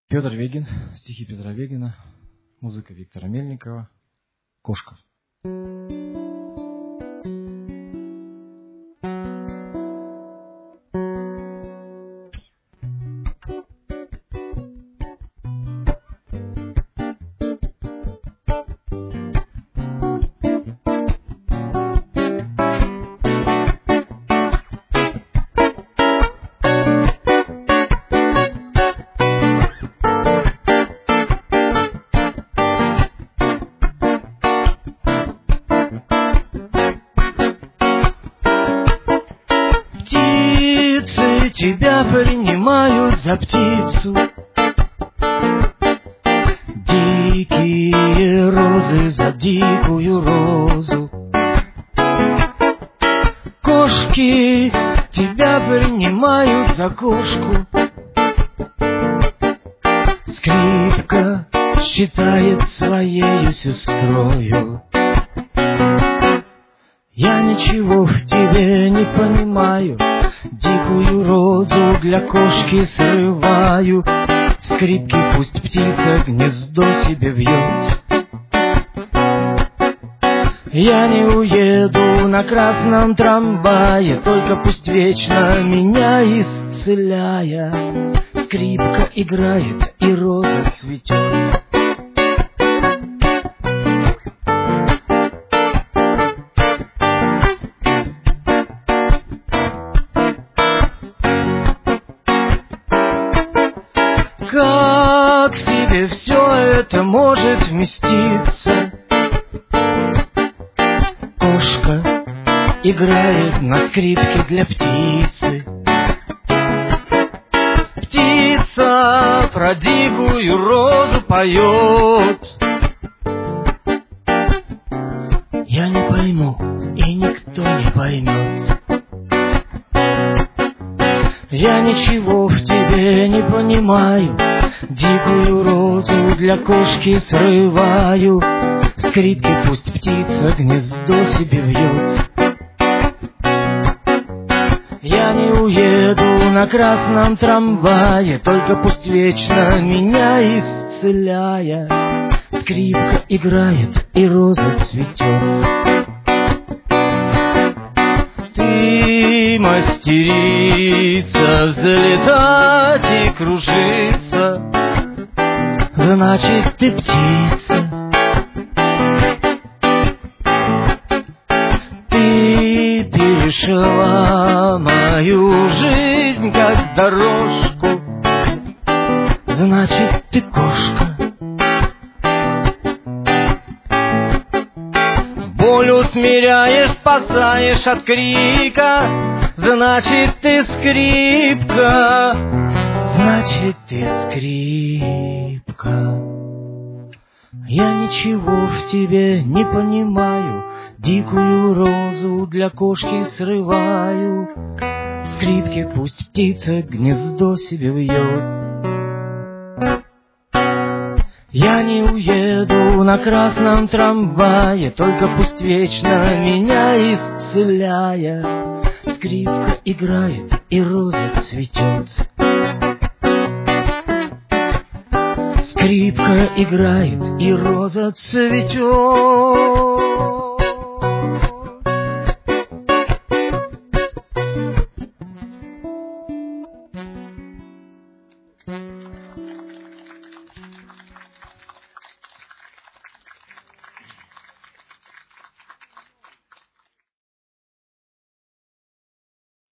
Петр Вегин, стихи Петра Вегина, музыка Виктора Мельникова, «Кошка». Тебя принимают за птицу, дикие розы за дикую розу. Кошки тебя принимают за кошку. Скрипка считает своею сестрою. Я ничего в тебе не понимаю. Дикую розу для кошки срываю. В скрипке пусть птица гнездо себе вьет. Я не уеду на красном трамвае, только пусть вечно меня исцеляя. Скрипка играет и роза цветет. Как в тебе все это может вместиться? Кошка играет на скрипке для птицы. Птица про дикую розу поет. Я не пойму, и никто не поймет. Я ничего в тебе не понимаю. Дикую розу для кошки срываю. В скрипке пусть птица гнездо себе вьет. Я не уеду на красном трамвае, только пусть вечно меня исцеляя. Скрипка играет и роза цветет. Ты мастерица взлетать и кружиться, значит ты птица. Ты перешла мою жизнь как дорожку, значит ты кошка. Боль усмиряешь, спасаешь от крика, значит ты скрипка. Значит ты скрипка. Я ничего в тебе не понимаю. Дикую розу для кошки срываю. В скрипке пусть птица гнездо себе вьет. Я не уеду на красном трамвае, только пусть вечно меня исцеляя. Скрипка играет и роза цветет. Скрипка играет и роза цветет.